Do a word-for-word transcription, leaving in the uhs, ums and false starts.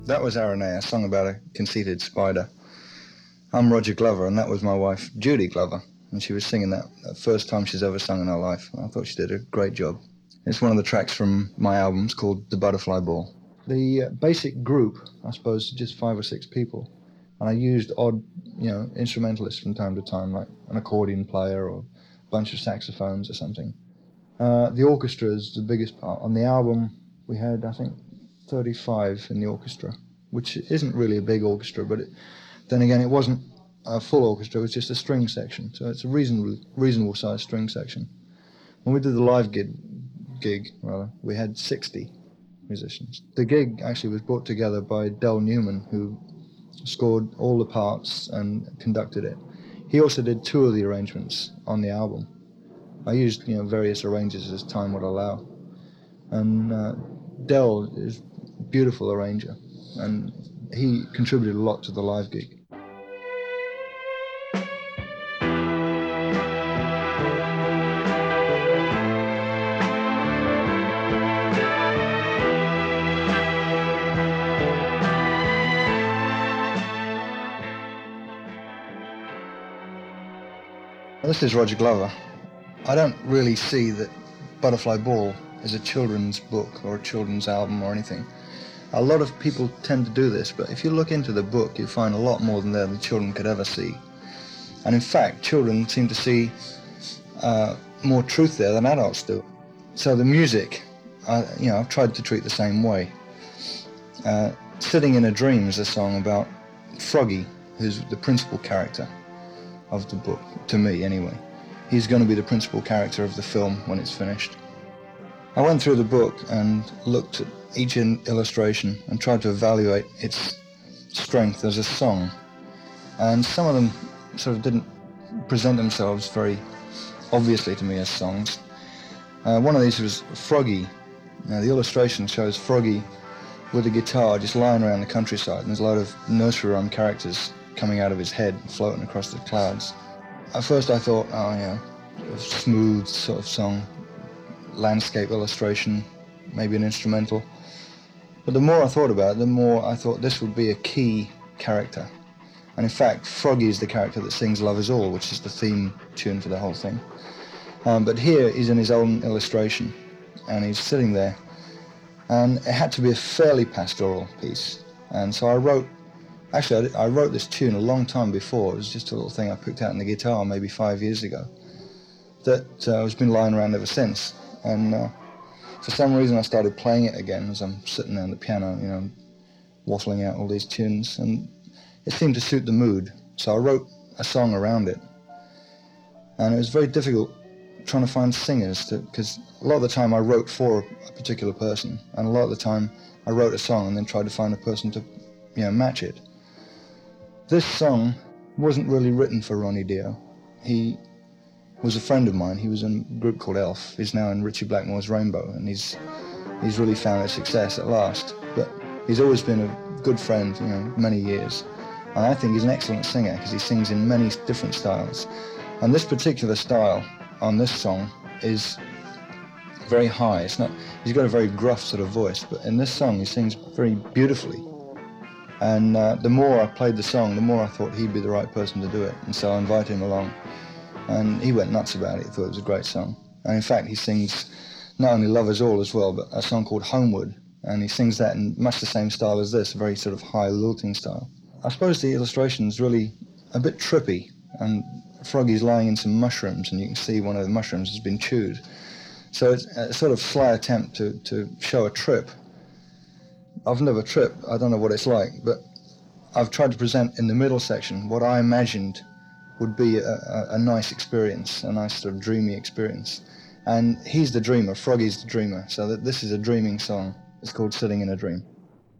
That was Aranea, a song about a conceited spider. I'm Roger Glover, and that was my wife, Judy Glover, and she was singing that the first time she's ever sung in her life. I thought she did a great job. It's one of the tracks from my albums called The Butterfly Ball. The uh, basic group, I suppose, is just five or six people, and I used odd, you know, instrumentalists from time to time, like an accordion player or a bunch of saxophones or something. Uh, the orchestra is the biggest part. On the album, we had, I think, thirty-five in the orchestra, which isn't really a big orchestra, but it, then again, it wasn't a full orchestra, it was just a string section, so it's a reasonable, reasonable sized string section. When we did the live gig, gig rather, we had sixty musicians. The gig actually was brought together by Del Newman, who scored all the parts and conducted it. He also did two of the arrangements on the album. I used, you know, various arrangers as time would allow. And uh, Del is a beautiful arranger, and he contributed a lot to the live gig. This is Roger Glover. I don't really see that Butterfly Ball is a children's book or a children's album or anything. A lot of people tend to do this, but if you look into the book, you find a lot more than there the children could ever see. And in fact, children seem to see uh, more truth there than adults do. So the music, I, you know, I've tried to treat the same way. Uh, Sitting in a Dream is a song about Froggy, who's the principal character of the book, to me anyway. He's going to be the principal character of the film when it's finished. I went through the book and looked at each illustration and tried to evaluate its strength as a song. And some of them sort of didn't present themselves very obviously to me as songs. Uh, one of these was Froggy. Now, the illustration shows Froggy with a guitar just lying around the countryside, and there's a lot of nursery rhyme characters coming out of his head, floating across the clouds. At first I thought, oh yeah, a smooth sort of song, landscape illustration, maybe an instrumental. But the more I thought about it, the more I thought this would be a key character. And in fact, Froggy is the character that sings Love Is All, which is the theme tune for the whole thing. Um, but here he's in his own illustration, and he's sitting there. And it had to be a fairly pastoral piece. And so I wrote Actually, I wrote this tune a long time before. It was just a little thing I picked out on the guitar maybe five years ago that uh, has been lying around ever since. And uh, for some reason I started playing it again as I'm sitting there on the piano, you know, waffling out all these tunes, and it seemed to suit the mood. So I wrote a song around it. And it was very difficult trying to find singers, because a lot of the time I wrote for a particular person, and a lot of the time I wrote a song and then tried to find a person to, you know, match it. This song wasn't really written for Ronnie Dio. He was a friend of mine. He was in a group called Elf. He's now in Ritchie Blackmore's Rainbow, and he's he's really found his success at last. But he's always been a good friend, you know, many years. And I think he's an excellent singer because he sings in many different styles. And this particular style on this song is very high. It's not. He's got a very gruff sort of voice, but in this song he sings very beautifully. And uh, the more I played the song, the more I thought he'd be the right person to do it. And so I invited him along. And he went nuts about it. He thought it was a great song. And in fact, he sings not only Love Is All as well, but a song called Homeward. And he sings that in much the same style as this, a very sort of high lilting style. I suppose the illustration's really a bit trippy. And Froggy's lying in some mushrooms, and you can see one of the mushrooms has been chewed. So it's a sort of sly attempt to, to show a trip. I've never tripped, I don't know what it's like, but I've tried to present in the middle section what I imagined would be a, a, a nice experience, a nice sort of dreamy experience. And he's the dreamer, Froggy's the dreamer, so that this is a dreaming song. It's called Sitting in a Dream.